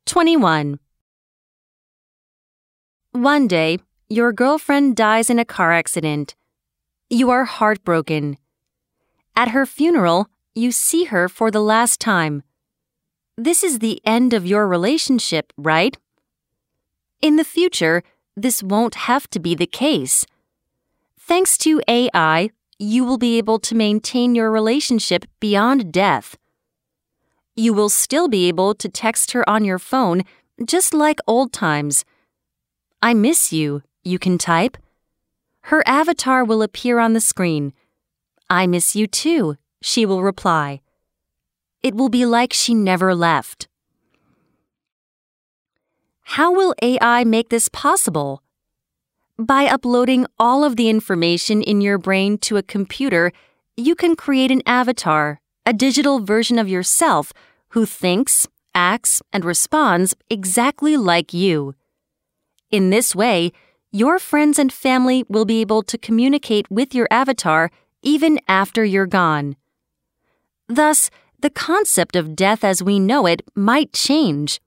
21. One day, your girlfriend dies in a car accident. You are heartbroken. At her funeral, you see her for the last time. This is the end of your relationship, right? In the future, this won't have to be the case. Thanks to AI, you will be able to maintain your relationship beyond death. You will still be able to text her on your phone, just like old times. "I miss you," you can type. Her avatar will appear on the screen. "I miss you too," she will reply. It will be like she never left. How will AI make this possible? By uploading all of the information in your brain to a computer, you can create an avatar, a digital version of yourself who thinks, acts, and responds exactly like you. In this way, your friends and family will be able to communicate with your avatar even after you're gone. Thus, the concept of death as we know it might change.